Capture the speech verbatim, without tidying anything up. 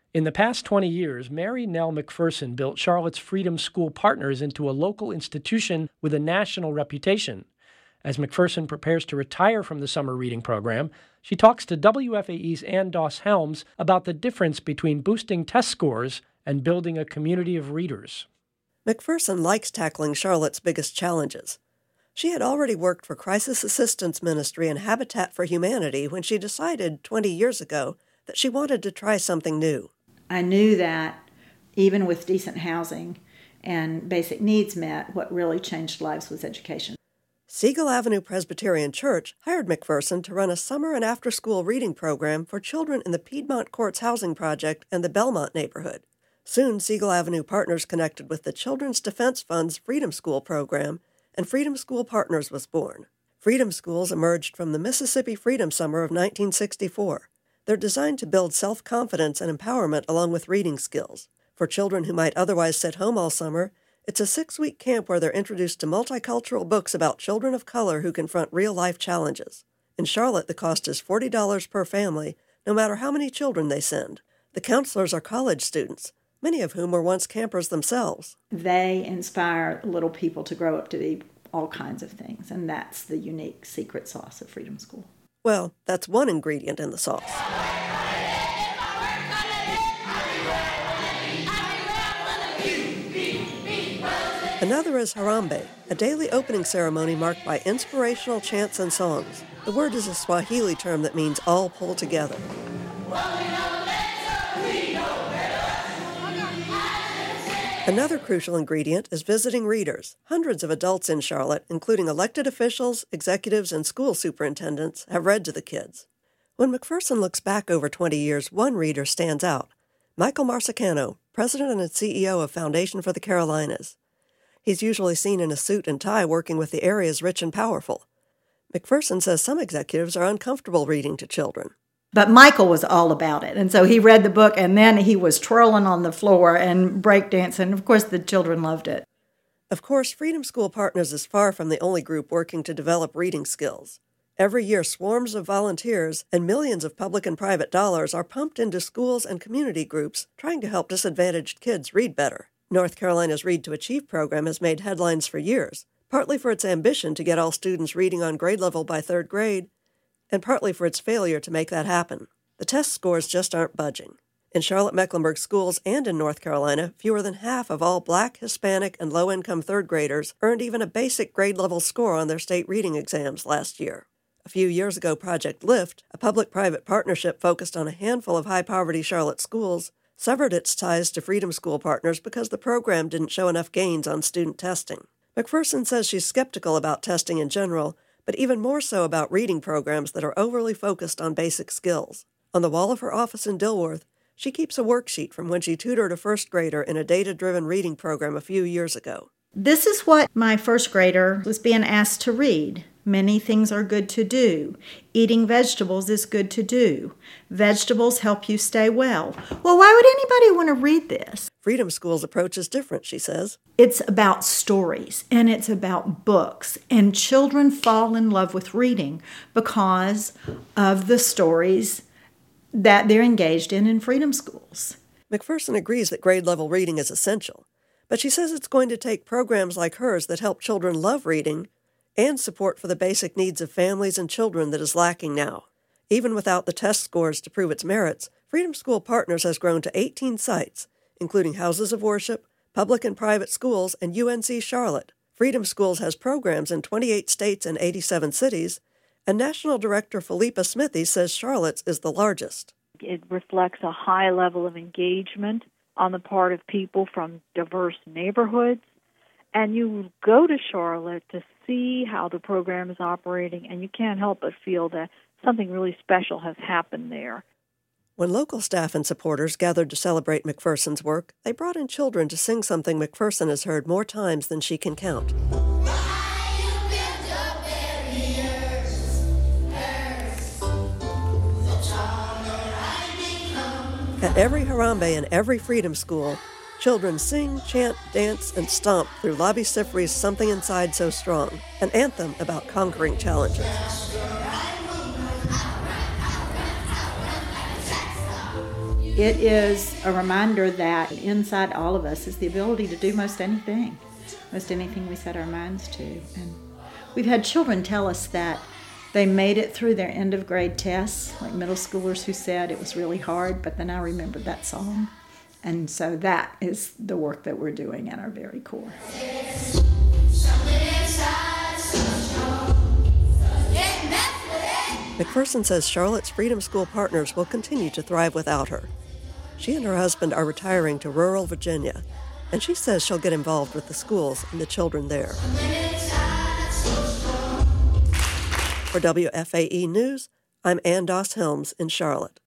In the past twenty years, Mary Nell McPherson built Charlotte's Freedom School Partners into a local institution with a national reputation. As McPherson prepares to retire from the summer reading program, she talks to W F A E's Ann Doss Helms about the difference between boosting test scores and building a community of readers. McPherson likes tackling Charlotte's biggest challenges. She had already worked for Crisis Assistance Ministry and Habitat for Humanity when she decided twenty years ago that she wanted to try something new. I knew that even with decent housing and basic needs met, what really changed lives was education. Siegel Avenue Presbyterian Church hired McPherson to run a summer and after-school reading program for children in the Piedmont Courts Housing Project and the Belmont neighborhood. Soon, Siegel Avenue Partners connected with the Children's Defense Fund's Freedom School program, and Freedom School Partners was born. Freedom Schools emerged from the Mississippi Freedom Summer of nineteen sixty-four. They're designed to build self-confidence and empowerment along with reading skills. For children who might otherwise sit home all summer, it's a six-week camp where they're introduced to multicultural books about children of color who confront real-life challenges. In Charlotte, the cost is forty dollars per family, no matter how many children they send. The counselors are college students, many of whom were once campers themselves. They inspire little people to grow up to be all kinds of things, and that's the unique secret sauce of Freedom School. Well, that's one ingredient in the sauce. Another is Harambee, a daily opening ceremony marked by inspirational chants and songs. The word is a Swahili term that means all pull together. Another crucial ingredient is visiting readers. Hundreds of adults in Charlotte, including elected officials, executives, and school superintendents, have read to the kids. When McPherson looks back over twenty years, one reader stands out. Michael Marsicano, president and C E O of Foundation for the Carolinas. He's usually seen in a suit and tie working with the area's rich and powerful. McPherson says some executives are uncomfortable reading to children. But Michael was all about it. And so he read the book, and then he was twirling on the floor and breakdancing. And of course, the children loved it. Of course, Freedom School Partners is far from the only group working to develop reading skills. Every year, swarms of volunteers and millions of public and private dollars are pumped into schools and community groups trying to help disadvantaged kids read better. North Carolina's Read to Achieve program has made headlines for years, partly for its ambition to get all students reading on grade level by third grade, and partly for its failure to make that happen. The test scores just aren't budging. In Charlotte-Mecklenburg schools and in North Carolina, fewer than half of all Black, Hispanic, and low-income third graders earned even a basic grade-level score on their state reading exams last year. A few years ago, Project Lift, a public-private partnership focused on a handful of high-poverty Charlotte schools, severed its ties to Freedom School Partners because the program didn't show enough gains on student testing. McPherson says she's skeptical about testing in general, but even more so about reading programs that are overly focused on basic skills. On the wall of her office in Dilworth, she keeps a worksheet from when she tutored a first grader in a data-driven reading program a few years ago. This is what my first grader was being asked to read. Many things are good to do. Eating vegetables is good to do. Vegetables help you stay well. Well, why would anybody want to read this? Freedom School's approach is different, she says. It's about stories, and it's about books. And children fall in love with reading because of the stories that they're engaged in in Freedom Schools. McPherson agrees that grade-level reading is essential, but she says it's going to take programs like hers that help children love reading and support for the basic needs of families and children that is lacking now. Even without the test scores to prove its merits, Freedom School Partners has grown to eighteen sites, including houses of worship, public and private schools, and U N C Charlotte. Freedom Schools has programs in twenty-eight states and eighty-seven cities, and National Director Philippa Smithy says Charlotte's is the largest. It reflects a high level of engagement on the part of people from diverse neighborhoods. And you go to Charlotte to see how the program is operating, and you can't help but feel that something really special has happened there. When local staff and supporters gathered to celebrate McPherson's work, they brought in children to sing something McPherson has heard more times than she can count. At every Harambee and every Freedom School, children sing, chant, dance, and stomp through Lobby Sifry's Something Inside So Strong, an anthem about conquering challenges. It is a reminder that inside all of us is the ability to do most anything, most anything we set our minds to. And we've had children tell us that they made it through their end of grade tests, like middle schoolers who said it was really hard, but then I remembered that song. And so that is the work that we're doing at our very core. McPherson says Charlotte's Freedom School partners will continue to thrive without her. She and her husband are retiring to rural Virginia, and she says she'll get involved with the schools and the children there. For W F A E News, I'm Ann Doss Helms in Charlotte.